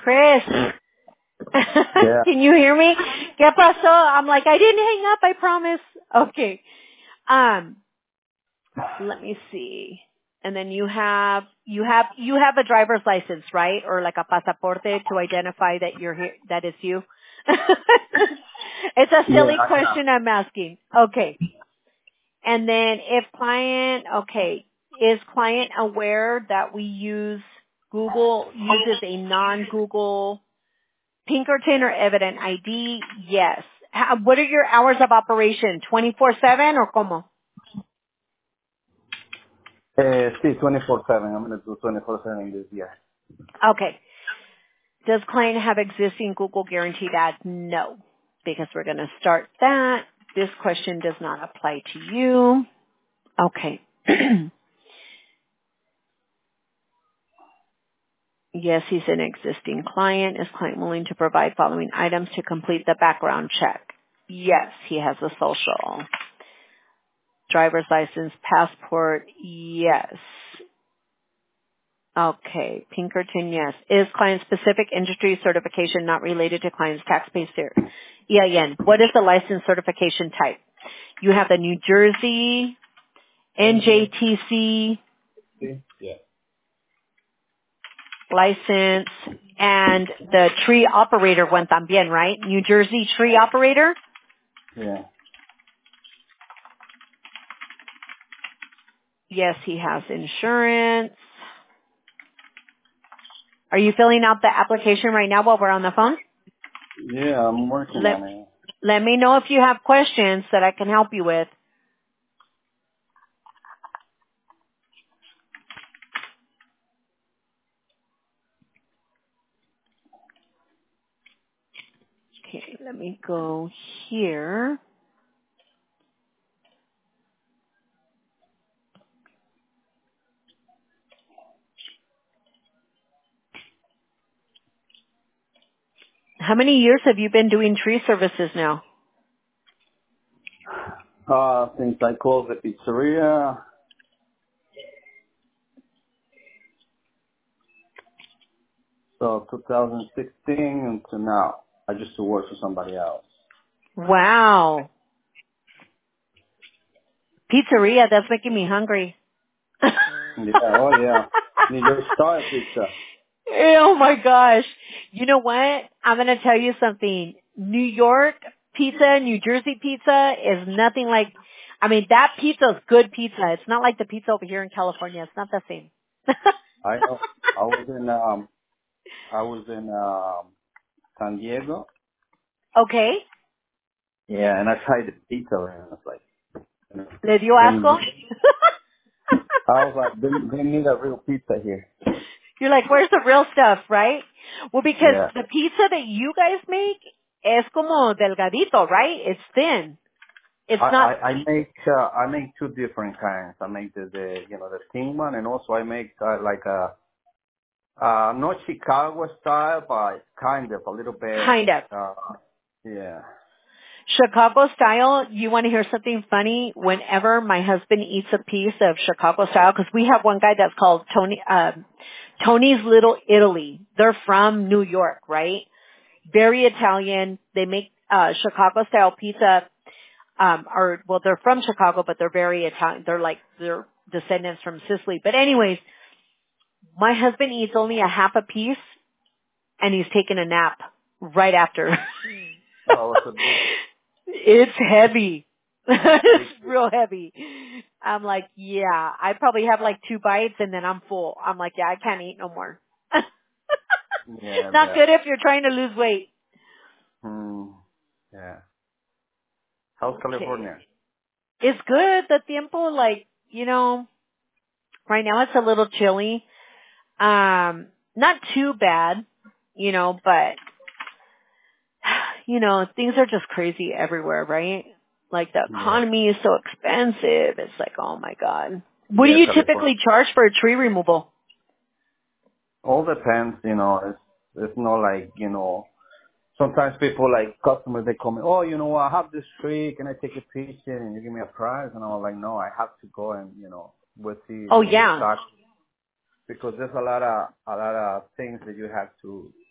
Chris. Yeah. Can you hear me? ¿Qué pasó? I'm like, I didn't hang up, I promise. Okay. Let me see. And then you have a driver's license, right? Or like a pasaporte to identify that you're here, that is you. It's a silly Yeah, I have. question I'm asking. Okay. And then is client aware that we Google uses a non-Google Pinkerton or Evident ID? Yes. What are your hours of operation? 24/7 or como? See, 24/7. I'm gonna do 24/7 this year. Okay. Does client have existing Google guaranteed ads? No, because we're going to start that. This question does not apply to you. Okay. Yes, he's an existing client. Is client willing to provide following items to complete the background check? Yes, he has a social. Driver's license, passport, yes. Okay. Pinkerton, yes. Is client-specific industry certification not related to client's tax-based EIN? What is the license certification type? You have the New Jersey, NJTC Yeah. license, and the tree operator one también, right? New Jersey tree operator? Yeah. Yes, he has insurance. Are you filling out the application right now while we're on the phone? Yeah, I'm working on it. Let me know if you have questions that I can help you with. Okay, let me go here. How many years have you been doing tree services now? Since I closed the pizzeria, so 2016 until now, I used to work for somebody else. Wow. Pizzeria, that's making me hungry. Yeah, oh yeah. New York Star Pizza. Oh my gosh. You know what? I'm going to tell you something. New York pizza, New Jersey pizza is nothing like, that pizza is good pizza. It's not like the pizza over here in California. It's not the same. I know. I was in San Diego. Okay. Yeah, and I tried the pizza and I was like, you know, ¿Le dio asco? I was like, they need a real pizza here. You're like, where's the real stuff, right? Well, because Yeah. the pizza that you guys make es como delgadito, right? It's thin. It's not. I make two different kinds. I make the the thin one, and also I make like a not Chicago style, but kind of a little bit. Kind of. Yeah. Chicago style, you want to hear something funny? Whenever my husband eats a piece of Chicago style, because we have one guy that's called Tony's Little Italy. They're from New York, right? Very Italian. They make Chicago style pizza. They're from Chicago, but they're very Italian. They're descendants from Sicily. But anyways, my husband eats only a half a piece, and he's taking a nap right after. Oh, it's a big. It's heavy. It's real heavy. I'm like, yeah, I probably have like 2 bites and then I'm full. I'm like, yeah, I can't eat no more. Yeah. Not good if you're trying to lose weight. Yeah. How's Okay. California? It's good. The tiempo, right now it's a little chilly. Not too bad, but, things are just crazy everywhere, right? Like the Yeah. economy is so expensive. It's like, oh my God. What do Yeah, you California. typically charge for a tree removal? All depends, it's not like, sometimes people like customers, they call me, oh, I have this tree, can I take a picture and you give me a price? And I'm like, no, I have to go and, we'll see, Oh yeah. exactly. Because there's a lot of things that you have to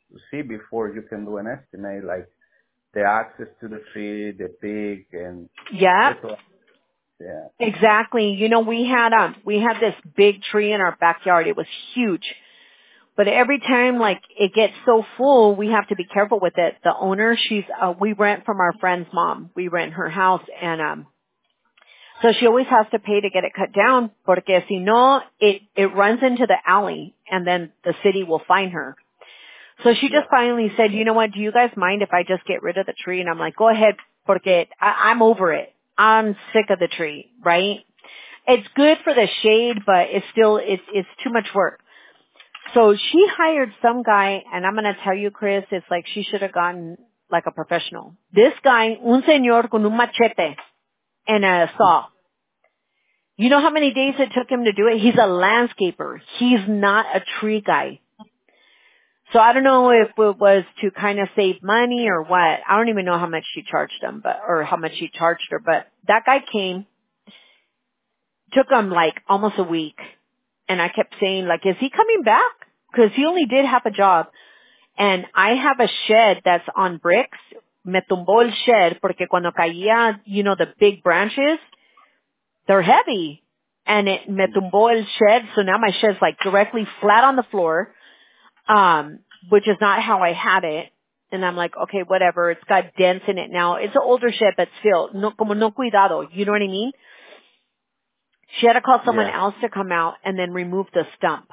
see before you can do an estimate, like the access to the tree, the peak, and Yeah, it's all, yeah, exactly. You know, we had this big tree in our backyard. It was huge. But every time like it gets so full, we have to be careful with it. The owner, we rent from our friend's mom. We rent her house and so she always has to pay to get it cut down porque si no, it runs into the alley and then the city will fine her. So she yeah, just finally said, you know what, do you guys mind if I just get rid of the tree? And I'm like, go ahead, porque I'm over it. I'm sick of the tree, right? It's good for the shade, but it's too much work. So she hired some guy, and I'm going to tell you, Chris, it's like she should have gotten like a professional. This guy, un señor con un machete and a saw. You know how many days it took him to do it? He's a landscaper. He's not a tree guy. So I don't know if it was to kind of save money or what. I don't even know how much she charged him, or how much she charged her, but that guy came, took him like almost a week. And I kept saying like, is he coming back? Cause he only did half a job. And I have a shed that's on bricks. Me tumbó el shed porque cuando caía, you know, the big branches, they're heavy. And it me tumbó el shed, so now my shed's like directly flat on the floor, which is not how I had it. And I'm like, okay, whatever. It's got dents in it now. It's an older shed, but still, no, como no cuidado. You know what I mean? She had to call someone yeah, else to come out and then remove the stump.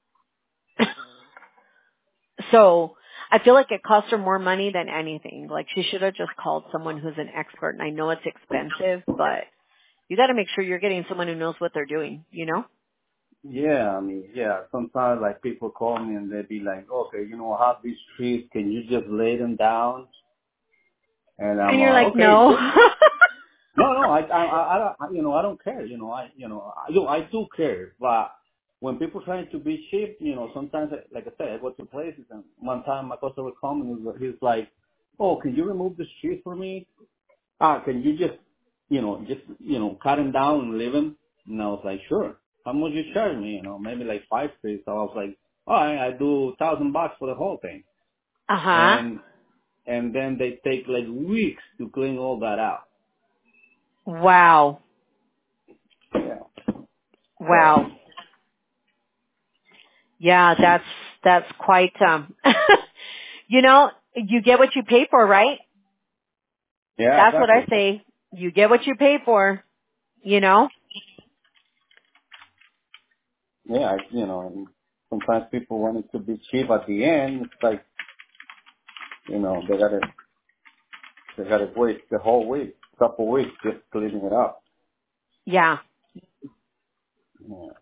So I feel like it cost her more money than anything. Like she should have just called someone who's an expert. And I know it's expensive, but you got to make sure you're getting someone who knows what they're doing, you know? yeah. I mean, yeah. Sometimes like people call me and they be like, okay, I have these trees. Can you just lay them down? And I'm And you're like, okay, no. sure. No, no, I don't care. I do care. But when people trying to be cheap, sometimes, like I said, I go to places and one time my customer come and he's like, "Oh, can you remove the trees for me? Can you cut them down and leave them?" And I was like, "Sure. How much you charge me? Maybe like 5 trees." So I was like, "All right, I do $1,000 for the whole thing." Uh-huh. And then they take like weeks to clean all that out. Wow. Yeah. So. Wow. Yeah, that's quite, you know, you get what you pay for, right? Yeah, That's what I exactly. say. You get what you pay for, you know? Yeah, and sometimes people want it to be cheap at the end. It's like, they gotta wait the whole week, couple weeks just cleaning it up. Yeah. Yeah.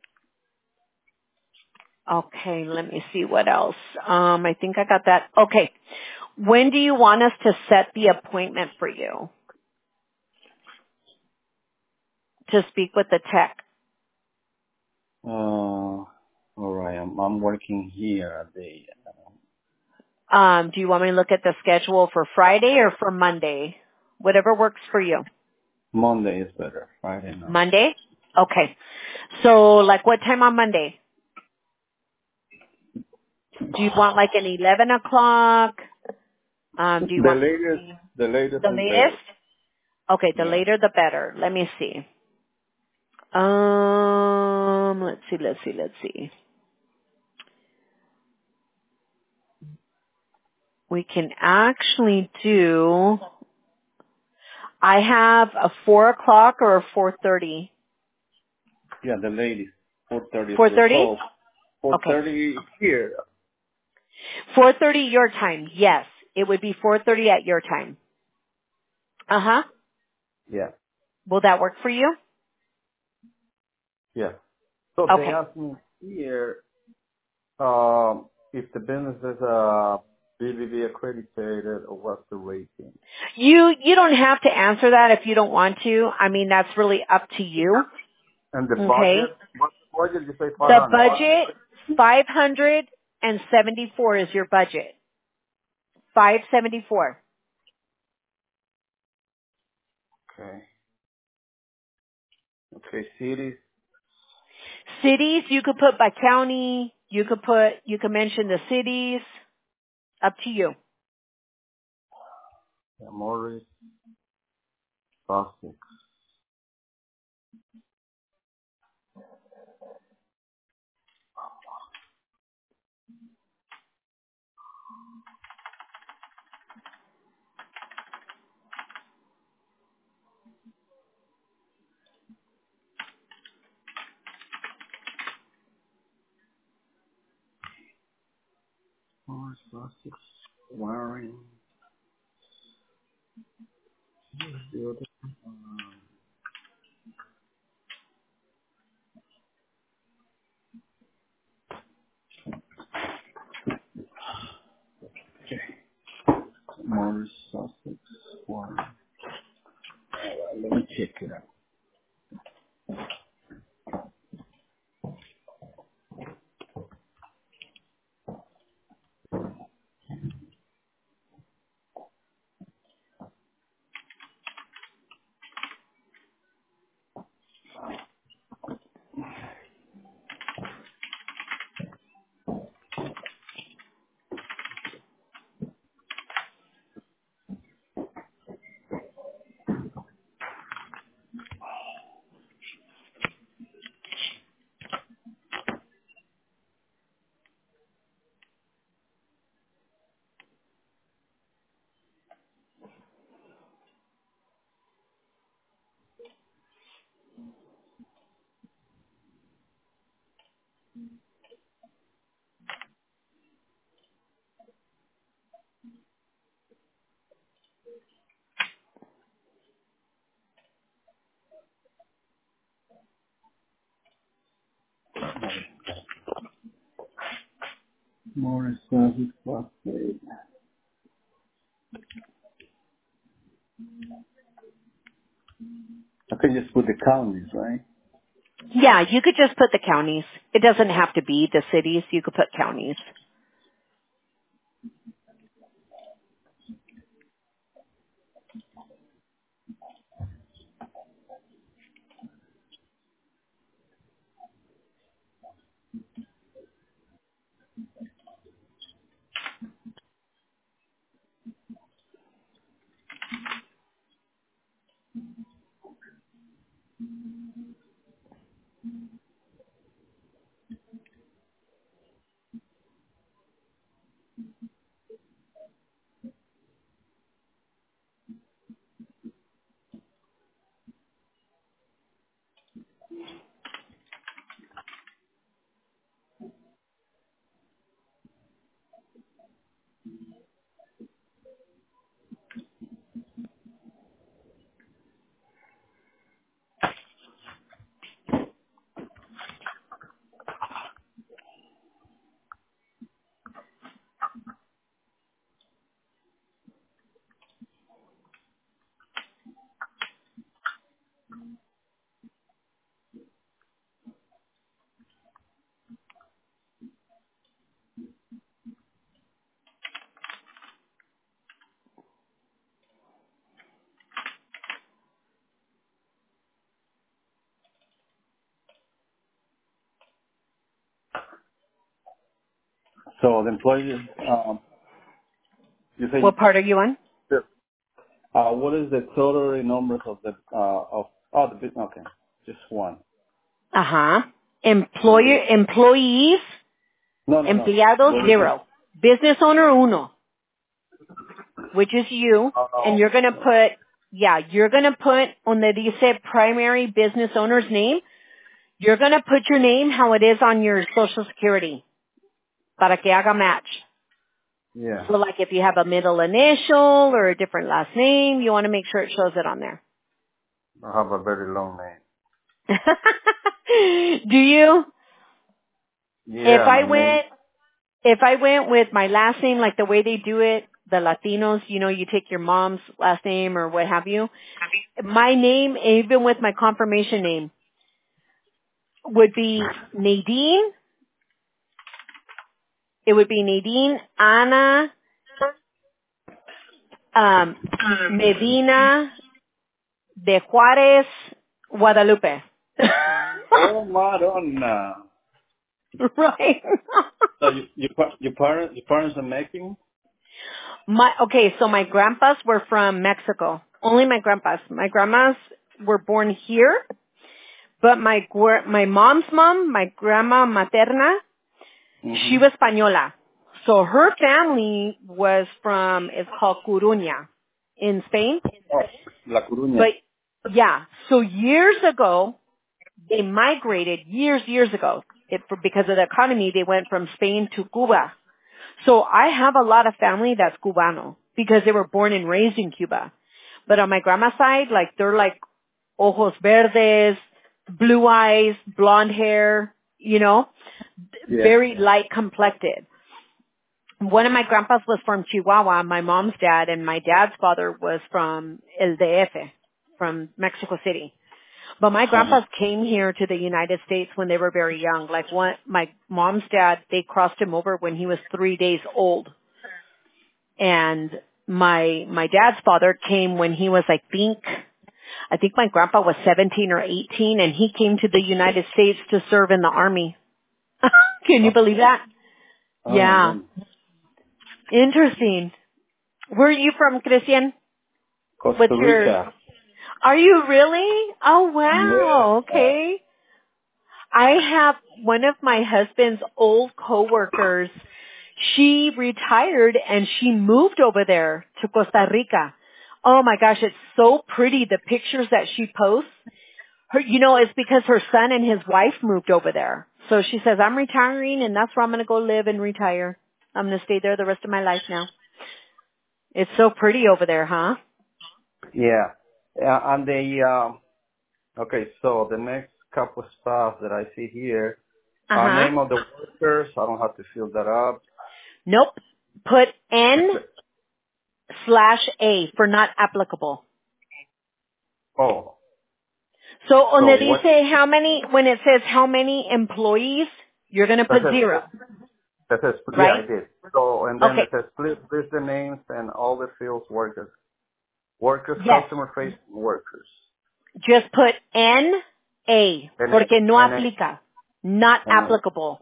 Okay, let me see what else. I think I got that. Okay. When do you want us to set the appointment for you to speak with the tech? All right. I'm working here at the Do you want me to look at the schedule for Friday or for Monday? Whatever works for you. Monday is better. Friday no. Monday? Okay. So like what time on Monday? Do you want like an 11 o'clock? Do you The want latest, the latest the is better. latest? Okay, the Yeah. later the better. Let me see. Let's see. We can actually do, I have a 4 o'clock or a 4:30. Yeah, the latest. 4:30 is good. 4:30? So Okay. 4:30 here. 4:30 your time. Yes. It would be 4:30 at your time. Uh-huh. Yeah. Will that work for you? Yeah. So they Okay. asked me here if the business is BBB accredited or what's the rating? You don't have to answer that if you don't want to. I mean, that's really up to you. And the Okay. budget? What's the budget? You say The 500. budget, 574 is your budget. 574. Okay. Okay, cities. Cities, you could put by county. You could mention the cities. Up to you. Yeah, Morris Sussex. Morris Sussex. Wiring. The other Okay. Morris Sussex. Wiring. Let me check it out. Morris Sussex. Sussex. I can just put the counties, right? Yeah, you could just put the counties. It doesn't have to be the cities. You could put counties. So the employees, you say, What part are you on? what is the total numbers of the, the business? Okay, just one. Uh-huh. What is, Employees, no. empleados, What is it? 0. Business owner, 1, which is you. And you're going to put, you're going to put on the dice primary business owner's name, you're going to put your name how it is on your social security. Para que haga match. Yeah. So like if you have a middle initial or a different last name, you want to make sure it shows it on there. I have a very long name. Do you? Yeah, my name. If I went with my last name, like the way they do it, the Latinos, you take your mom's last name or what have you. My name, even with my confirmation name, would be Nadine. It would be Nadine Ana Medina de Juárez, Guadalupe. Oh, Madonna. Right. So your parents are making? So my grandpas were from Mexico. Only my grandpas. My grandmas were born here, but my mom's mom, my grandma materna, she was Española. So her family was from, it's called Coruña in Spain. Oh, La Coruña. But yeah, so years ago, they migrated years ago. Because of the economy, they went from Spain to Cuba. So I have a lot of family that's Cubano because they were born and raised in Cuba. But on my grandma's side, like they're like ojos verdes, blue eyes, blonde hair, very light complected. One of my grandpas was from Chihuahua, my mom's dad, and my dad's father was from El DF, from Mexico City. But my grandpas came here to the United States when they were very young. Like my mom's dad, they crossed him over when he was 3 days old. And my dad's father came when he was, I think my grandpa was 17 or 18, and he came to the United States to serve in the army. Can you believe that? Oh, Yeah. Interesting. Where are you from, Christian? Costa Rica. Are you really? Oh, wow. Yeah. Okay. I have one of my husband's old coworkers. She retired and she moved over there to Costa Rica. Oh my gosh, it's so pretty. The pictures that she posts. It's because her son and his wife moved over there. So she says, I'm retiring and that's where I'm going to go live and retire. I'm going to stay there the rest of my life now. It's so pretty over there, huh? Yeah. And okay, so the next couple of stuff that I see here, name of the workers, I don't have to fill that up. Nope. Put N/A for not applicable. Oh. So when it says how many employees, you're going to put 0. That says, right? Yeah, I did. So, and then it says list the names and all the fields workers. Workers, Yes. customer facing workers. Just put N/A, porque no aplica. Not applicable.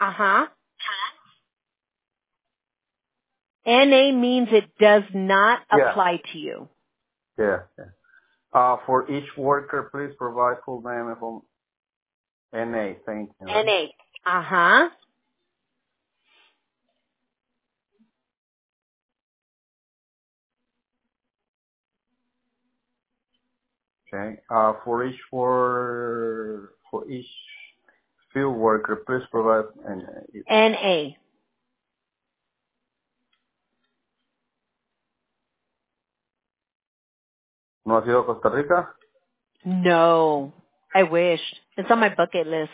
N/A means it does not apply to you. Yeah. For each worker, please provide full name and full N/A. Thank you. N/A. Okay. For each field worker, please provide N/A. ¿No has ido a Costa Rica? No. I wish. It's on my bucket list.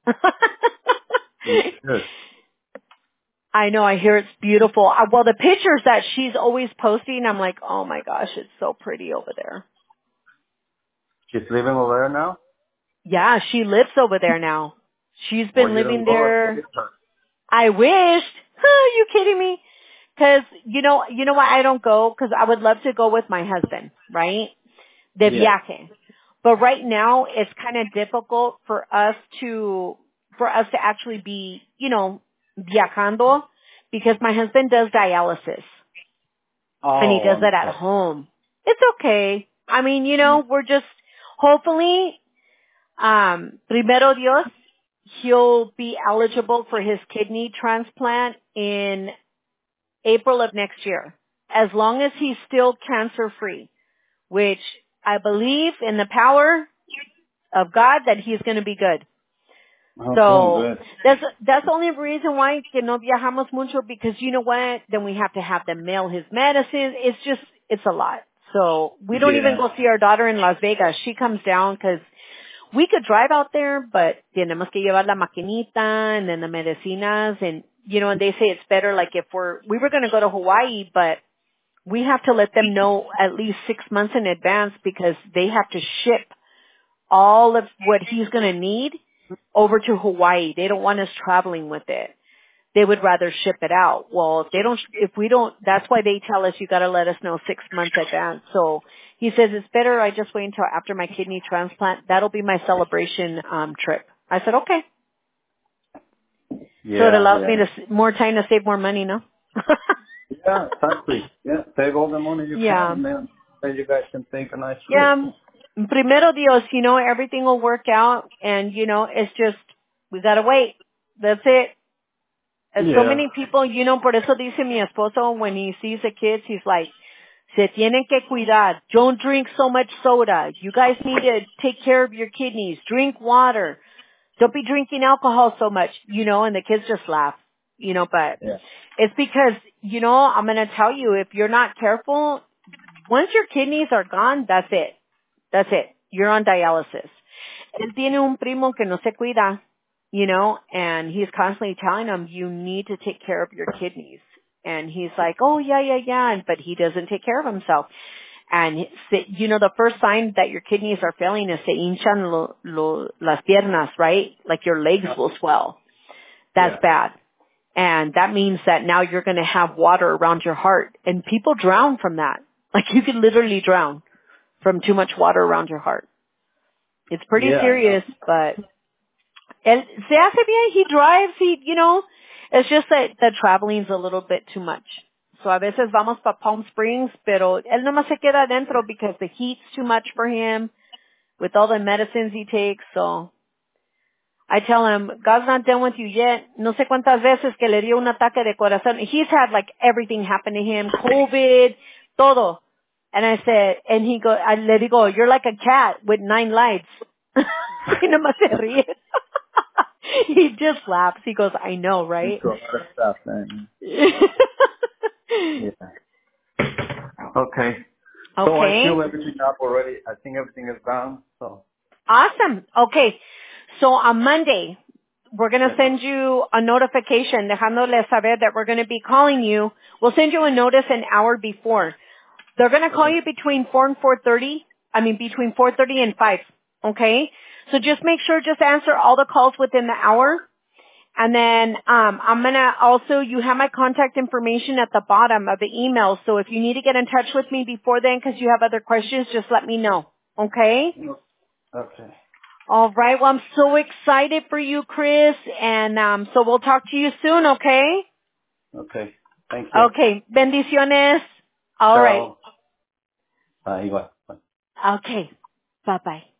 Yes. I know. I hear it's beautiful. Well, the pictures that she's always posting, I'm like, oh my gosh, it's so pretty over there. She's living over there now? Yeah, she lives over there now. She's been living there. I wished. Are you kidding me? Because you know why I don't go? Because I would love to go with my husband, right? De viaje. But right now, it's kind of difficult for us to actually be, viajando, because my husband does dialysis. And he does that at home. It's okay. I mean, we're just, hopefully, primero Dios, he'll be eligible for his kidney transplant in April of next year, as long as he's still cancer free, which I believe in the power of God that he's going to be good. Oh, So good. that's the only reason why que no viajamos mucho, because you know what? Then we have to have them mail his medicine. It's a lot. So we don't even go see our daughter in Las Vegas. She comes down because we could drive out there, but tenemos que llevar la maquinita and then the medicinas, and and they say it's better like if we were going to go to Hawaii, but we have to let them know at least 6 months in advance, because they have to ship all of what he's going to need over to Hawaii. They don't want us traveling with it. They would rather ship it out. Well, that's why they tell us you got to let us know 6 months advance. So he says it's better I just wait until after my kidney transplant. That'll be my celebration trip. I said, okay. Yeah, so it allows me more time to save more money, no? Yeah, exactly. Yeah, take all the money you Yeah. can, man. Then you guys can take a nice trip. Yeah. Primero Dios, everything will work out and, it's just, we gotta wait. That's it. And so Yeah. many people, por eso dice mi esposo when he sees the kids, he's like, se tienen que cuidar. Don't drink so much soda. You guys need to take care of your kidneys. Drink water. Don't be drinking alcohol so much, and the kids just laugh, but Yeah. it's because, I'm going to tell you, if you're not careful, once your kidneys are gone, that's it. That's it. You're on dialysis. Él tiene un primo que no se cuida, and he's constantly telling him, you need to take care of your kidneys. And he's like, oh, yeah. But he doesn't take care of himself. And, the first sign that your kidneys are failing is se hinchan las piernas, right? Like your legs will swell. That's Yeah. bad. And that means that now you're going to have water around your heart. And people drown from that. Like you could literally drown from too much water around your heart. It's pretty Yeah, I know. serious, but él se hace bien. He drives, it's just that the traveling's a little bit too much. So a veces vamos para Palm Springs, pero él nomás se queda adentro because the heat's too much for him with all the medicines he takes. So I tell him, God's not done with you yet. No sé cuántas veces que le dio un ataque de corazón. He's had like everything happen to him, COVID, todo. And I said, I le digo, you're like a cat with 9 lives. Y nomás se ríe. He just laughs. He goes, I know, Into right? a lot of stuff, man. Yeah. Okay. So I Okay. filled everything up already. I think everything is done. So. Awesome. Okay. So on Monday, we're going to Yeah. send you a notification dejándole saber that we're going to be calling you. We'll send you a notice an hour before. They're going to call Okay. you between 4 and 4:30. Between 4:30 and 5. Okay? So just make sure just answer all the calls within the hour. And then I'm going to also, you have my contact information at the bottom of the email. So if you need to get in touch with me before then because you have other questions, just let me know. Okay? Okay. All right. Well, I'm so excited for you, Chris. And so we'll talk to you soon, okay? Okay. Thank you. Okay. Bendiciones. All right. Ciao. Igual. Bye. Okay. Bye-bye.